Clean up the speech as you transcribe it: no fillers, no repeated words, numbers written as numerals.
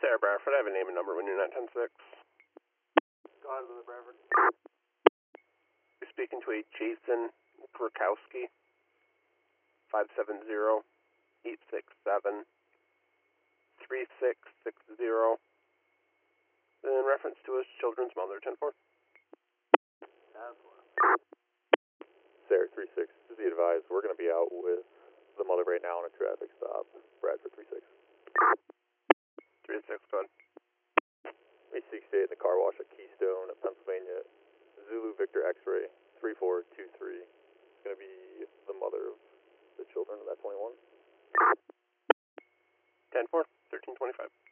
Sarah Bradford, I have a name and number when you're not 10-6. Go ahead with it, Bradford. You're speaking to a Jason Krakowski, 570-867-3660, in reference to his children's mother, 10-4. Sarah 3-6, just be advised, we're going to be out with the mother right now on a traffic stop. Bradford 3-6. 3-6, go ahead. 368 in the car wash at Keystone at Pennsylvania. Zulu Victor X-ray 3423. It's going to be the mother of the children of that 21. 10-4, 1325.